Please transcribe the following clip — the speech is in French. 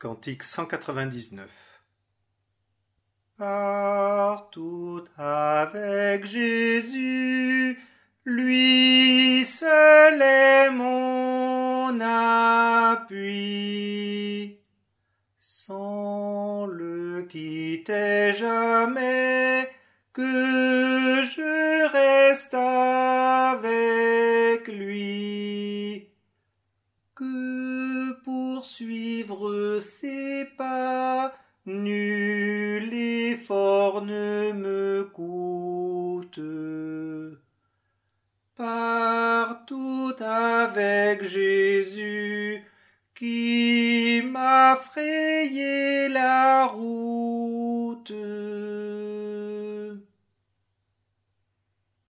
Cantique 199. Partout avec Jésus, lui seul est mon appui. Sans le quitter jamais, que je reste avec lui. Que poursuivre ses pas, nul effort ne me coûte. Partout avec Jésus, qui m'a frayé la route.